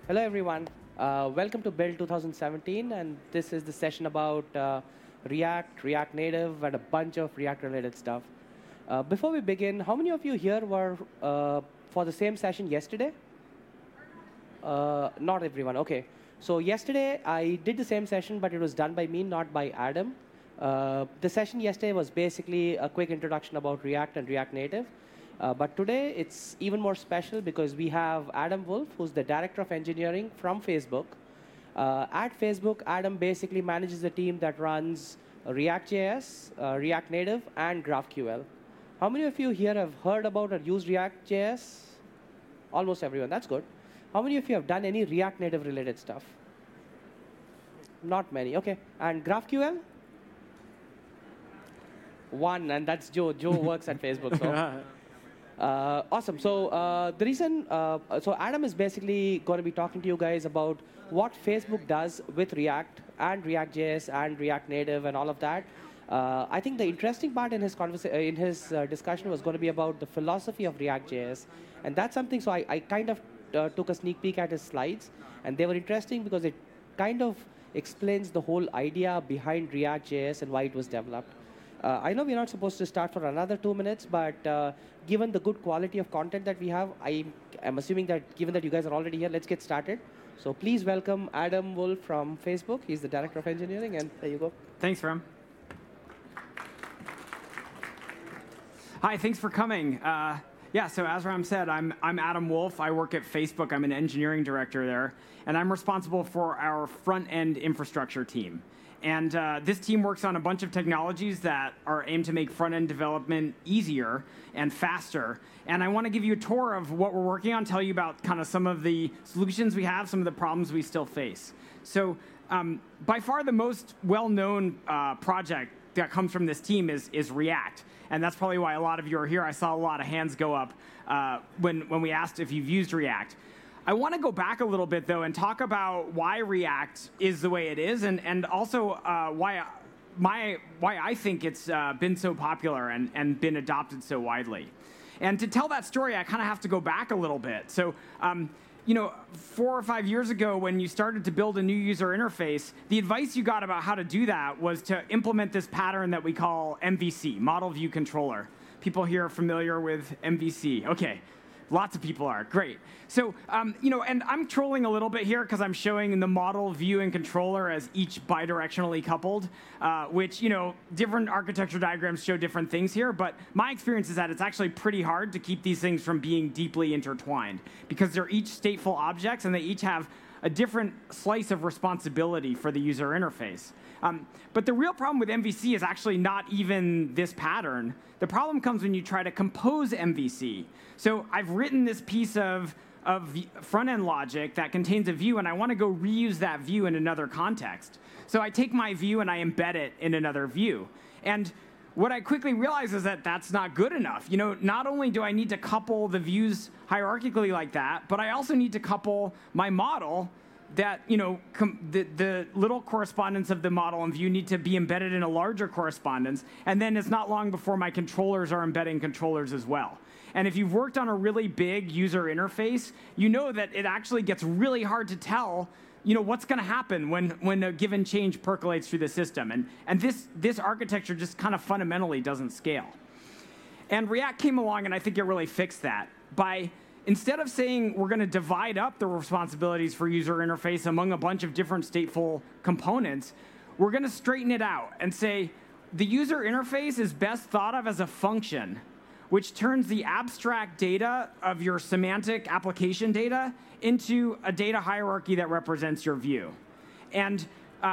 Hello, everyone. Welcome to Build 2017, and this is the session about React, React Native, and a bunch of React-related stuff. Before we begin, how many of you here were for the same session yesterday? Not everyone. OK. So yesterday, I did the same session, but it was done by me, not by Adam. The session yesterday was basically a quick introduction about React and React Native. But today, it's even more special because we have Adam Wolf, who's the director of engineering from Facebook. At Facebook, Adam basically manages the team that runs React.js, React Native, and GraphQL. How many of you here have heard about or used React.js? Almost everyone. That's good. How many of you have done any React Native related stuff? Not many. OK. And GraphQL? One, and that's Joe. Joe works at Facebook. So. Awesome. So the reason, so Adam is basically going to be talking to you guys about what Facebook does with React and React.js and React Native and all of that. I think the interesting part in his discussion was going to be about the philosophy of React.js, and that's something. So I kind of took a sneak peek at his slides, and they were interesting because it kind of explains the whole idea behind React.js and why it was developed. I know we're not supposed to start for another 2 minutes, but given the good quality of content that we have, I'm assuming that given that you guys are already here, let's get started. So please welcome Adam Wolf from Facebook. He's the director of engineering, and there you go. Thanks, Ram. Hi, thanks for coming. Yeah, so as Ram said, I'm Adam Wolf. I work at Facebook. I'm an engineering director there, and I'm responsible for our front-end infrastructure team. And this team works on a bunch of technologies that are aimed to make front-end development easier and faster. And I want to give you a tour of what we're working on, tell you about kind of some of the solutions we have, some of the problems we still face. So by far the most well-known project that comes from this team is React. And that's probably why a lot of you are here. I saw a lot of hands go up when we asked if you've used React. I want to go back a little bit, though, and talk about why React is the way it is, and also why I think it's been so popular and been adopted so widely. And to tell that story, I kind of have to go back a little bit. So, 4 or 5 years ago, when you started to build a new user interface, the advice you got about how to do that was to implement this pattern that we call MVC, Model View Controller. People here are familiar with MVC. OK. Lots of people are. Great. So, and I'm trolling a little bit here because I'm showing the model, view, and controller as each bidirectionally coupled, which, different architecture diagrams show different things here. But my experience is that it's actually pretty hard to keep these things from being deeply intertwined because they're each stateful objects, and they each have a different slice of responsibility for the user interface. But the real problem with MVC is actually not even this pattern. The problem comes when you try to compose MVC. So I've written this piece of front-end logic that contains a view, and I want to go reuse that view in another context. So I take my view and I embed it in another view. And what I quickly realize is that that's not good enough. Not only do I need to couple the views hierarchically like that, but I also need to couple my model that, the little correspondence of the model and view need to be embedded in a larger correspondence. And then it's not long before my controllers are embedding controllers as well. And if you've worked on a really big user interface, you know that it actually gets really hard to tell what's going to happen when a given change percolates through the system. And this architecture just kind of fundamentally doesn't scale. And React came along, and I think it really fixed that. Instead of saying we're going to divide up the responsibilities for user interface among a bunch of different stateful components, we're going to straighten it out and say the user interface is best thought of as a function, which turns the abstract data of your semantic application data into a data hierarchy that represents your view. And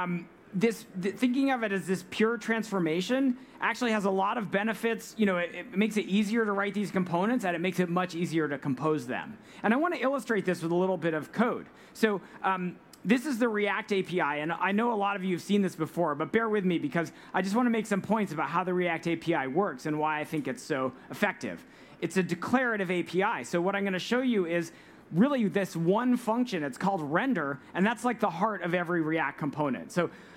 thinking of it as this pure transformation actually has a lot of benefits. It makes it easier to write these components, and it makes it much easier to compose them. And I want to illustrate this with a little bit of code. So this is the React API, and I know a lot of you have seen this before, but bear with me because I just want to make some points about how the React API works and why I think it's so effective. It's a declarative API, so what I'm going to show you is really this one function. It's called render, and that's like the heart of every React component. So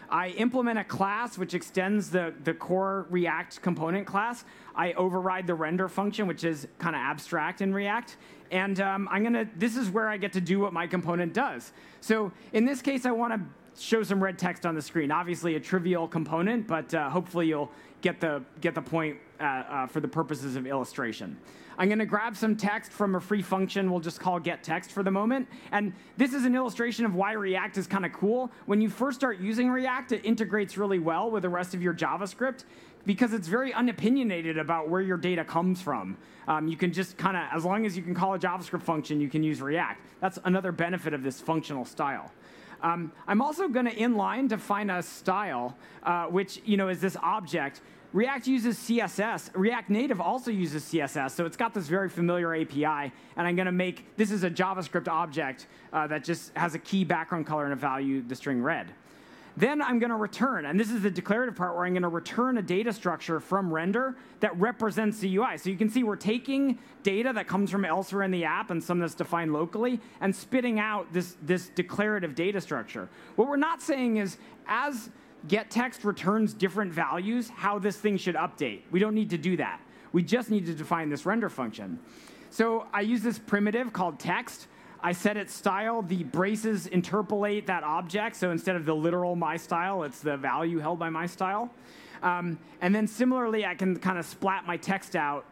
I implement a class which extends the core React component class. I override the render function, which is kind of abstract in React. And this is where I get to do what my component does. So in this case, I want to show some red text on the screen. Obviously a trivial component, but hopefully you'll get the point for the purposes of illustration. I'm going to grab some text from a free function we'll just call getText for the moment. And this is an illustration of why React is kind of cool. When you first start using React, it integrates really well with the rest of your JavaScript because it's very unopinionated about where your data comes from. You can just kind of, as long as you can call a JavaScript function, you can use React. That's another benefit of this functional style. I'm also going to inline define a style, which is this object. React uses CSS. React Native also uses CSS, so it's got this very familiar API. And I'm going to make this is a JavaScript object that just has a key background color and a value, the string red. Then I'm going to return, and this is the declarative part where I'm going to return a data structure from render that represents the UI. So you can see we're taking data that comes from elsewhere in the app and some that's defined locally and spitting out this declarative data structure. What we're not saying is as getText returns different values, how this thing should update. We don't need to do that. We just need to define this render function. So I use this primitive called text. I set its style. The braces interpolate that object. So instead of the literal myStyle, it's the value held by myStyle. And then similarly, I can kind of splat my text out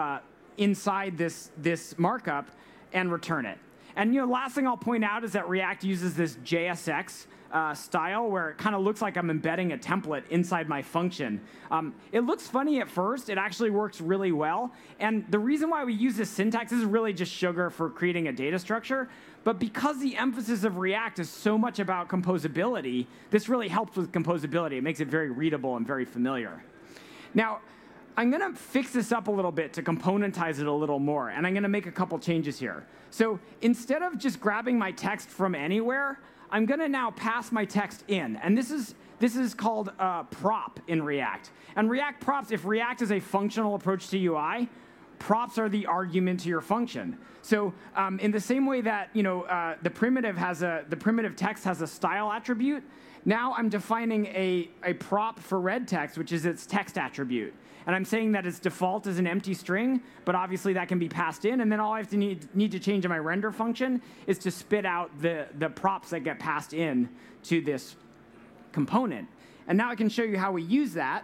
inside this markup and return it. And last thing I'll point out is that React uses this JSX style where it kind of looks like I'm embedding a template inside my function. It looks funny at first. It actually works really well. And the reason why we use this syntax is really just sugar for creating a data structure. But because the emphasis of React is so much about composability, this really helps with composability. It makes it very readable and very familiar. Now, I'm going to fix this up a little bit to componentize it a little more. And I'm going to make a couple changes here. So instead of just grabbing my text from anywhere, I'm going to now pass my text in. And this is called prop in React. And React props, if React is a functional approach to UI, props are the argument to your function. So in the same way that the primitive text has a style attribute, now I'm defining a prop for red text, which is its text attribute. And I'm saying that its default is an empty string, but obviously that can be passed in. And then all I have to need to change in my render function is to spit out the props that get passed in to this component. And now I can show you how we use that.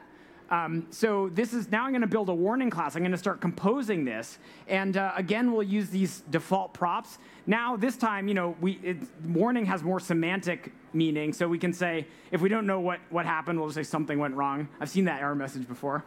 So now I'm going to build a warning class. I'm going to start composing this. And again, we'll use these default props. Now, this time, warning has more semantic meaning. So we can say, if we don't know what happened, we'll just say something went wrong. I've seen that error message before.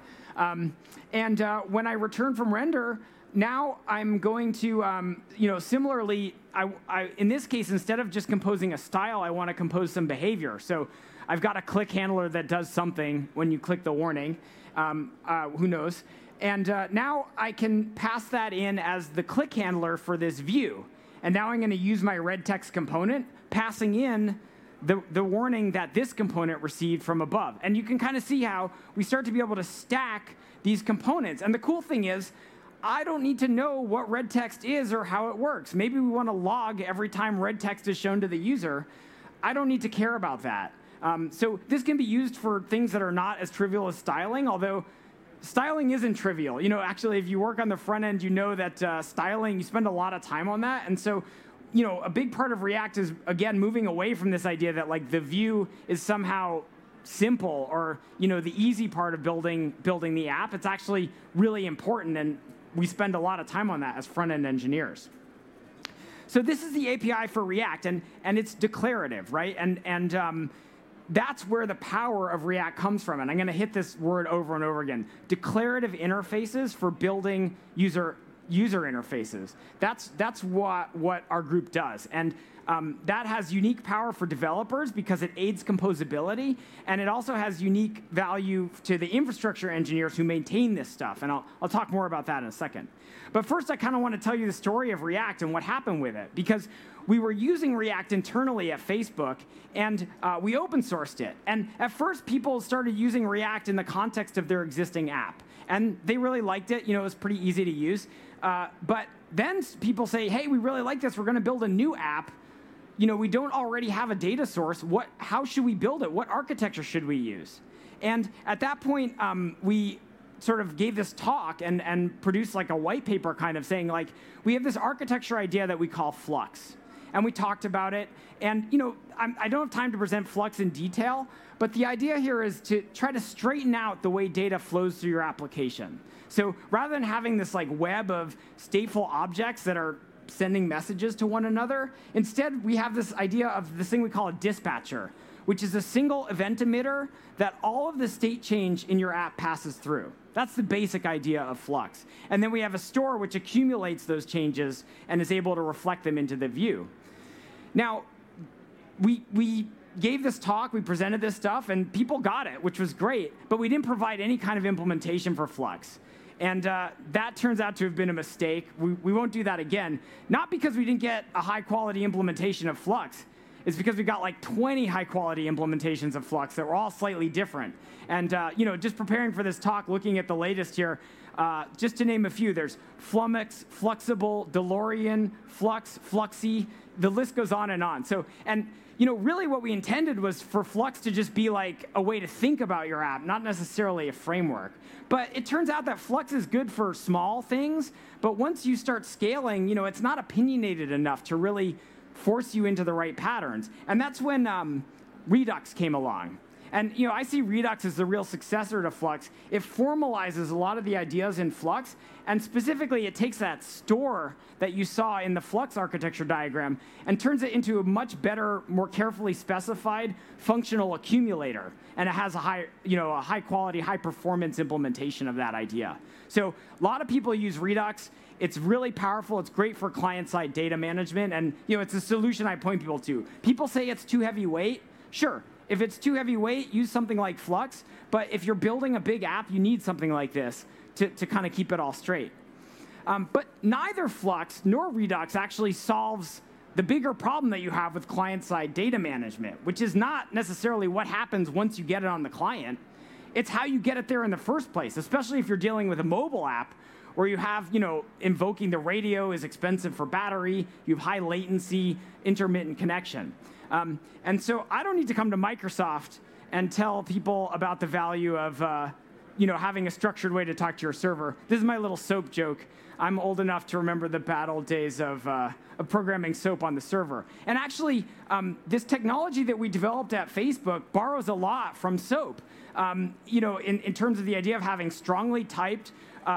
When I return from render, now I'm going to, similarly, in this case, instead of just composing a style, I want to compose some behavior. So I've got a click handler that does something when you click the warning. Who knows? And now I can pass that in as the click handler for this view. And now I'm going to use my red text component, passing in the warning that this component received from above. And you can kind of see how we start to be able to stack these components. And the cool thing is, I don't need to know what red text is or how it works. Maybe we want to log every time red text is shown to the user. I don't need to care about that. So this can be used for things that are not as trivial as styling, although styling isn't trivial. Actually, if you work on the front end, you know that styling, you spend a lot of time on that. And so, a big part of React is, again, moving away from this idea that the view is somehow simple or, the easy part of building the app. It's actually really important, and we spend a lot of time on that as front-end engineers. So this is the API for React, and it's declarative, right? And that's where the power of React comes from. And I'm going to hit this word over and over again. Declarative interfaces for building user interfaces. That's what our group does. And that has unique power for developers because it aids composability, and it also has unique value to the infrastructure engineers who maintain this stuff. And I'll talk more about that in a second. But first, I kind of want to tell you the story of React and what happened with it, because we were using React internally at Facebook, and we open sourced it. And at first, people started using React in the context of their existing app. And they really liked it. It was pretty easy to use. But then people say, hey, we really like this. We're going to build a new app we don't already have a data source. How should we build it? What architecture should we use? And at that point, we sort of gave this talk and produced like a white paper kind of saying, like, we have this architecture idea that we call Flux. And we talked about it. And I don't have time to present Flux in detail, but the idea here is to try to straighten out the way data flows through your application. So rather than having this like web of stateful objects that are sending messages to one another, instead we have this idea of this thing we call a dispatcher, which is a single event emitter that all of the state change in your app passes through. That's the basic idea of Flux. And then we have a store which accumulates those changes and is able to reflect them into the view. Now, we gave this talk, we presented this stuff, and people got it, which was great, but we didn't provide any kind of implementation for Flux. And that turns out to have been a mistake. We won't do that again, not because we didn't get a high-quality implementation of Flux. It's because we got like 20 high-quality implementations of Flux that were all slightly different. And just preparing for this talk, looking at the latest here, just to name a few, there's Flummox, Fluxible, DeLorean, Flux, Fluxy. The list goes on and on. So, really what we intended was for Flux to just be like a way to think about your app, not necessarily a framework. But it turns out that Flux is good for small things, but once you start scaling, it's not opinionated enough to really force you into the right patterns. And that's when Redux came along. And I see Redux as the real successor to Flux. It formalizes a lot of the ideas in Flux, and specifically it takes that store that you saw in the Flux architecture diagram and turns it into a much better, more carefully specified functional accumulator. And it has a high quality, high performance implementation of that idea. So a lot of people use Redux. It's really powerful. It's great for client-side data management. And it's a solution I point people to. People say it's too heavyweight. Sure. If it's too heavyweight, use something like Flux. But if you're building a big app, you need something like this to kind of keep it all straight. But neither Flux nor Redux actually solves the bigger problem that you have with client-side data management, which is not necessarily what happens once you get it on the client. It's how you get it there in the first place, especially if you're dealing with a mobile app where you have, invoking the radio is expensive for battery, you have high latency, intermittent connection. And so I don't need to come to Microsoft and tell people about the value of having a structured way to talk to your server. This is my little SOAP joke. I'm old enough to remember the bad old days of programming SOAP on the server. And actually, this technology that we developed at Facebook borrows a lot from SOAP. In terms of the idea of having strongly typed,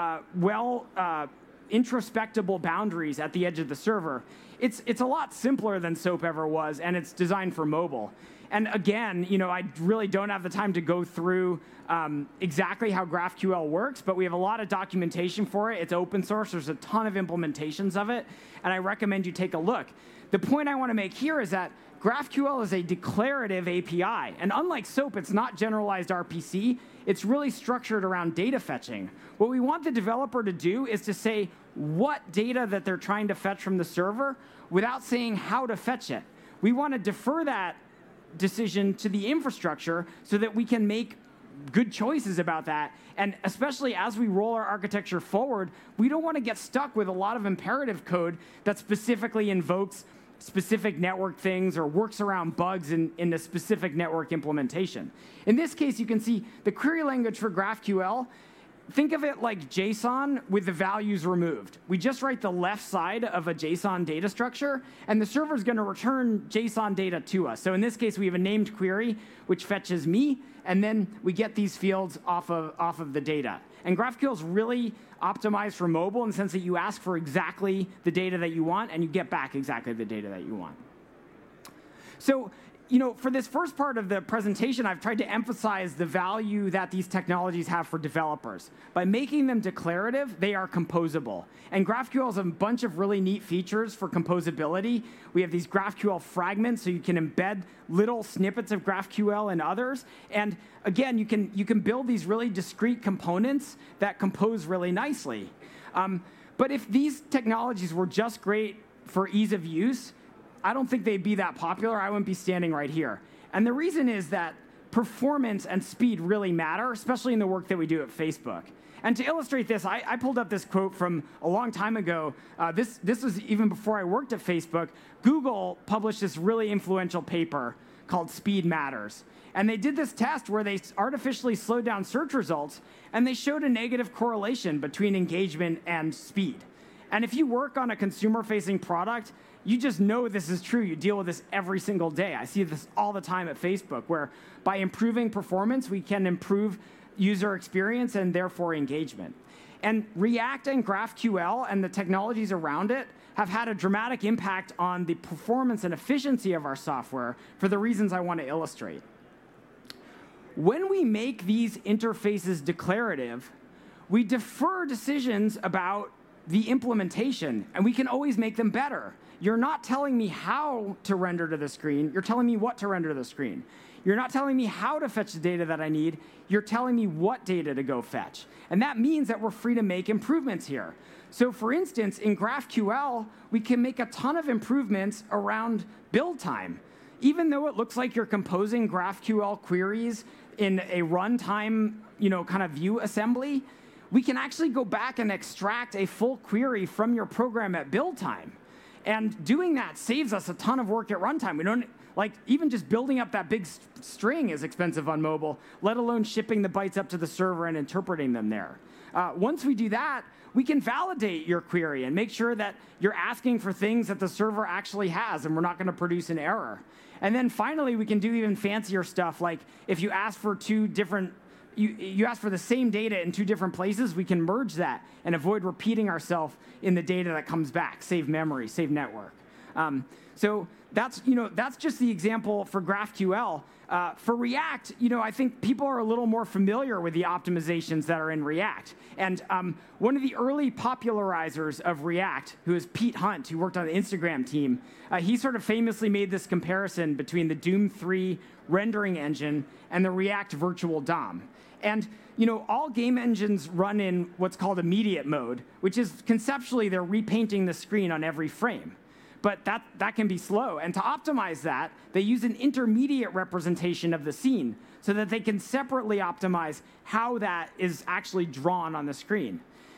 introspectable boundaries at the edge of the server. It's a lot simpler than SOAP ever was, and it's designed for mobile. And again, I really don't have the time to go through exactly how GraphQL works, but we have a lot of documentation for it. It's open source. There's a ton of implementations of it, and I recommend you take a look. The point I want to make here is that GraphQL is a declarative API, and unlike SOAP, it's not generalized RPC. It's really structured around data fetching. What we want the developer to do is to say what data that they're trying to fetch from the server without saying how to fetch it. We want to defer that decision to the infrastructure so that we can make good choices about that. And especially as we roll our architecture forward, we don't want to get stuck with a lot of imperative code that specifically invokes specific network things or works around bugs in the specific network implementation. In this case, you can see the query language for GraphQL. Think of it like JSON with the values removed. We just write the left side of a JSON data structure, and the server is going to return JSON data to us. So in this case, we have a named query, which fetches me, and then we get these fields off of the data. And GraphQL is really optimized for mobile in the sense that you ask for exactly the data that you want, and you get back exactly the data that you want. So, for this first part of the presentation, I've tried to emphasize the value that these technologies have for developers. By making them declarative, they are composable. And GraphQL has a bunch of really neat features for composability. We have these GraphQL fragments, so you can embed little snippets of GraphQL in others. And again, you can build these really discrete components that compose really nicely. But if these technologies were just great for ease of use, I don't think they'd be that popular. I wouldn't be standing right here. And the reason is that performance and speed really matter, especially in the work that we do at Facebook. And to illustrate this, I pulled up this quote from a long time ago. This was even before I worked at Facebook. Google published this really influential paper called Speed Matters. And they did this test where they artificially slowed down search results, and they showed a negative correlation between engagement and speed. And if you work on a consumer-facing product, you just know this is true. You deal with this every single day. I see this all the time at Facebook, where by improving performance, we can improve user experience and therefore engagement. And React and GraphQL and the technologies around it have had a dramatic impact on the performance and efficiency of our software for the reasons I want to illustrate. When we make these interfaces declarative, we defer decisions about the implementation, and we can always make them better. You're not telling me how to render to the screen. You're telling me what to render to the screen. You're not telling me how to fetch the data that I need. You're telling me what data to go fetch. And that means that we're free to make improvements here. So for instance, in GraphQL, we can make a ton of improvements around build time. Even though it looks like you're composing GraphQL queries in a runtime, kind of view assembly, we can actually go back and extract a full query from your program at build time. And doing that saves us a ton of work at runtime. We don't, even just building up that big string is expensive on mobile, let alone shipping the bytes up to the server and interpreting them there. Once we do that, we can validate your query and make sure that you're asking for things that the server actually has, and we're not going to produce an error. And then finally, we can do even fancier stuff, like if you ask for you ask for the same data in two different places, we can merge that and avoid repeating ourselves in the data that comes back, save memory, save network. So that's just the example for GraphQL. For React, I think people are a little more familiar with the optimizations that are in React. And one of the early popularizers of React, who is Pete Hunt, who worked on the Instagram team, he sort of famously made this comparison between the Doom 3 rendering engine and the React Virtual DOM. And all game engines run in what's called immediate mode, which is conceptually they're repainting the screen on every frame. But that can be slow. And to optimize that, they use an intermediate representation of the scene so that they can separately optimize how that is actually drawn on the screen.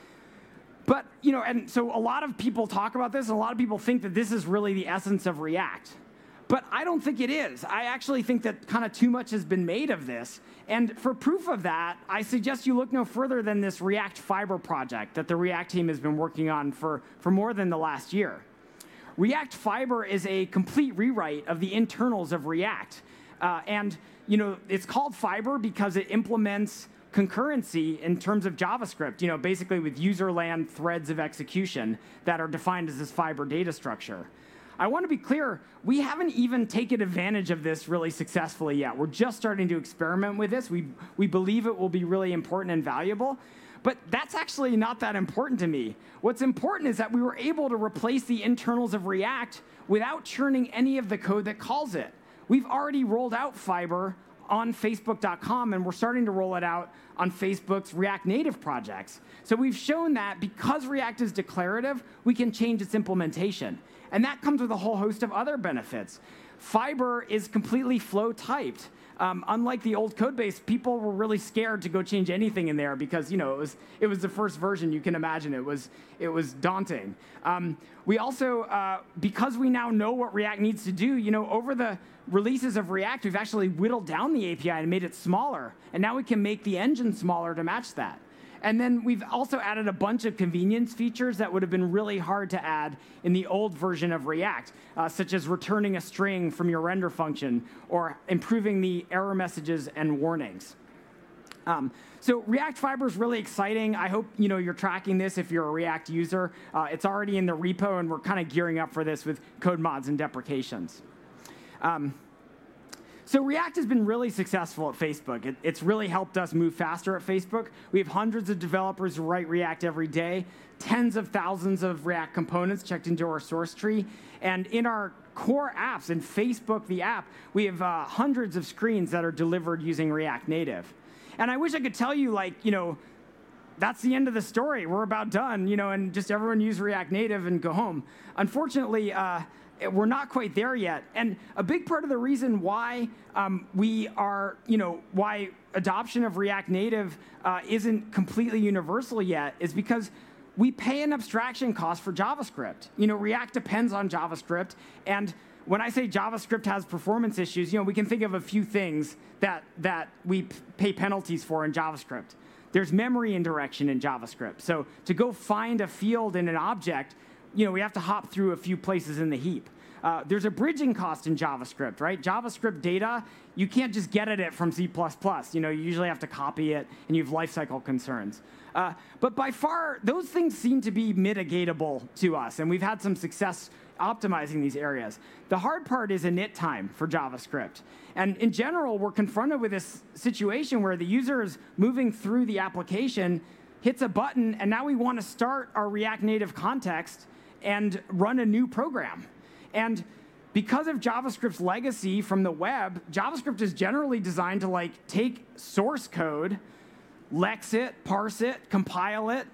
But, and so a lot of people talk about this, and a lot of people think that this is really the essence of React. But I don't think it is. I actually think that kind of too much has been made of this. And for proof of that, I suggest you look no further than this React Fiber project that the React team has been working on for more than the last year. React Fiber is a complete rewrite of the internals of React. And it's called Fiber because it implements concurrency in terms of JavaScript, basically with userland threads of execution that are defined as this Fiber data structure. I want to be clear, we haven't even taken advantage of this really successfully yet. We're just starting to experiment with this. We believe it will be really important and valuable. But that's actually not that important to me. What's important is that we were able to replace the internals of React without churning any of the code that calls it. We've already rolled out Fiber on Facebook.com, and we're starting to roll it out on Facebook's React Native projects. So we've shown that because React is declarative, we can change its implementation. And that comes with a whole host of other benefits. Fiber is completely flow typed. Unlike the old code base, people were really scared to go change anything in there because it was the first version. You can imagine it was daunting. We also, because we now know what React needs to do, over the releases of React, we've actually whittled down the API and made it smaller. And now we can make the engine smaller to match that. And then we've also added a bunch of convenience features that would have been really hard to add in the old version of React, such as returning a string from your render function or improving the error messages and warnings. So React Fiber is really exciting. I hope you're tracking this if you're a React user. It's already in the repo, and we're kind of gearing up for this with code mods and deprecations. So React has been really successful at Facebook. It's really helped us move faster at Facebook. We have hundreds of developers who write React every day, tens of thousands of React components checked into our source tree. And in our core apps, in Facebook, the app, we have hundreds of screens that are delivered using React Native. And I wish I could tell you, that's the end of the story. We're about done, and just everyone use React Native and go home. Unfortunately, we're not quite there yet. And a big part of the reason why why adoption of React Native isn't completely universal yet is because we pay an abstraction cost for JavaScript. React depends on JavaScript, and when I say JavaScript has performance issues, we can think of a few things that we pay penalties for in JavaScript. There's memory indirection in JavaScript. So to go find a field in an object, we have to hop through a few places in the heap. There's a bridging cost in JavaScript, right? JavaScript data, you can't just get at it from C++. You usually have to copy it, and you have lifecycle concerns. But by far, those things seem to be mitigatable to us, and we've had some success optimizing these areas. The hard part is init time for JavaScript. And in general, we're confronted with this situation where the user is moving through the application, hits a button, and now we want to start our React Native context and run a new program. And because of JavaScript's legacy from the web, JavaScript is generally designed to take source code, lex it, parse it, compile it,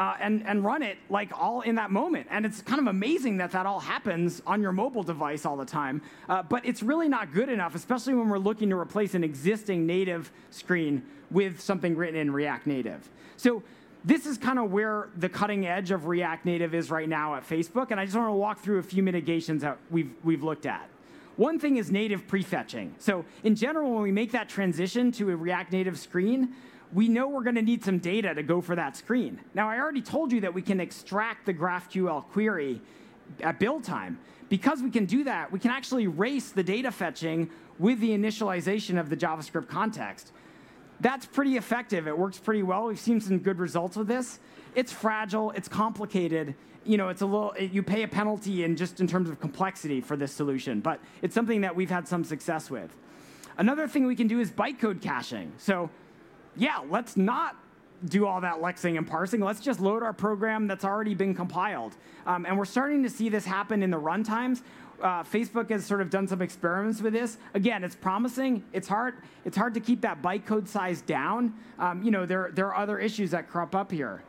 and run it all in that moment. And it's kind of amazing that all happens on your mobile device all the time. But it's really not good enough, especially when we're looking to replace an existing native screen with something written in React Native. So this is kind of where the cutting edge of React Native is right now at Facebook. And I just want to walk through a few mitigations that we've looked at. One thing is native prefetching. So in general, when we make that transition to a React Native screen, we know we're going to need some data to go for that screen. Now, I already told you that we can extract the GraphQL query at build time. Because we can do that, we can actually race the data fetching with the initialization of the JavaScript context. That's pretty effective. It works pretty well. We've seen some good results with this. It's fragile. It's complicated. It's you pay a penalty in terms of complexity for this solution, but it's something that we've had some success with. Another thing we can do is bytecode caching. So yeah, let's not do all that lexing and parsing. Let's just load our program that's already been compiled. And we're starting to see this happen in the runtimes. Facebook has sort of done some experiments with this. Again, it's promising. It's hard to keep that bytecode size down. There are other issues that crop up here.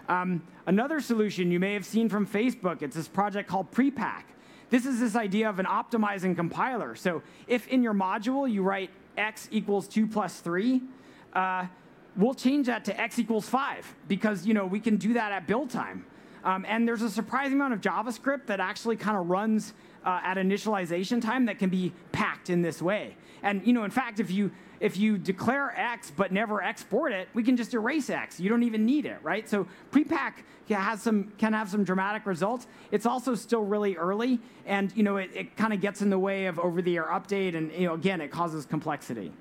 Another solution you may have seen from Facebook, it's this project called Prepack. This is this idea of an optimizing compiler. So if in your module you write x equals 2 plus 3, we'll change that to x equals 5 because we can do that at build time. And there's a surprising amount of JavaScript that actually kind of runs at initialization time that can be packed in this way. And in fact, if you declare x but never export it, we can just erase x. You don't even need it, right? So Prepack can have some dramatic results. It's also still really early, and it kind of gets in the way of over-the-air update, and again, it causes complexity.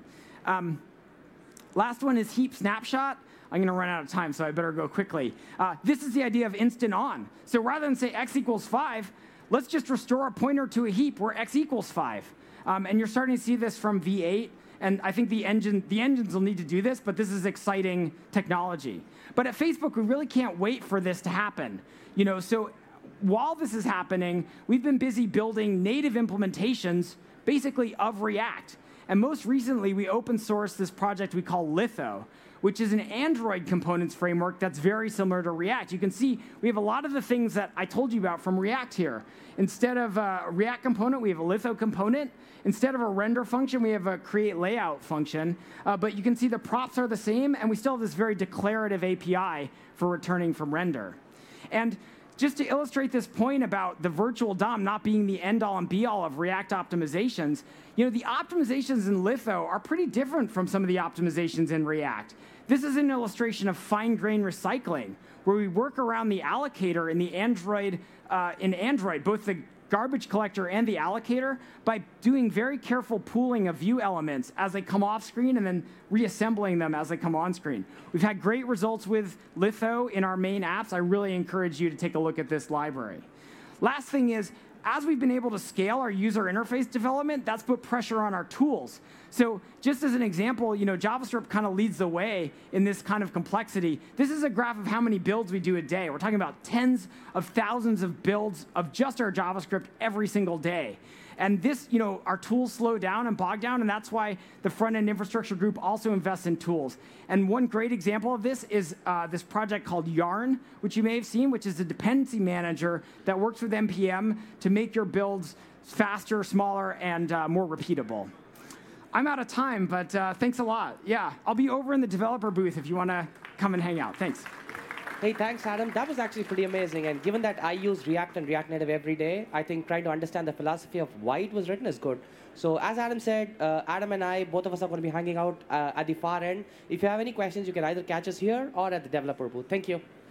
Last one is heap snapshot. I'm going to run out of time, so I better go quickly. This is the idea of instant on. So rather than say x equals 5, let's just restore a pointer to a heap where x equals 5. And you're starting to see this from V8. And I think the engines will need to do this, but this is exciting technology. But at Facebook, we really can't wait for this to happen. So while this is happening, we've been busy building native implementations, basically of React. And most recently, we open sourced this project we call Litho, which is an Android components framework that's very similar to React. You can see we have a lot of the things that I told you about from React here. Instead of a React component, we have a Litho component. Instead of a render function, we have a create layout function. But you can see the props are the same, and we still have this very declarative API for returning from render. And just to illustrate this point about the virtual DOM not being the end-all and be-all of React optimizations, the optimizations in Litho are pretty different from some of the optimizations in React. This is an illustration of fine-grained recycling, where we work around the allocator in Android, both the garbage collector and the allocator, by doing very careful pooling of view elements as they come off screen and then reassembling them as they come on screen. We've had great results with Litho in our main apps. I really encourage you to take a look at this library. Last thing is, as we've been able to scale our user interface development, that's put pressure on our tools. So just as an example, JavaScript kind of leads the way in this kind of complexity. This is a graph of how many builds we do a day. We're talking about tens of thousands of builds of just our JavaScript every single day. And this, our tools slow down and bog down, and that's why the front-end infrastructure group also invests in tools. And one great example of this is this project called Yarn, which you may have seen, which is a dependency manager that works with NPM to to make your builds faster, smaller, and more repeatable. I'm out of time, but thanks a lot. Yeah, I'll be over in the developer booth if you want to come and hang out. Thanks. Hey, thanks, Adam. That was actually pretty amazing. And given that I use React and React Native every day, I think trying to understand the philosophy of why it was written is good. So as Adam said, Adam and I, both of us are going to be hanging out at the far end. If you have any questions, you can either catch us here or at the developer booth. Thank you.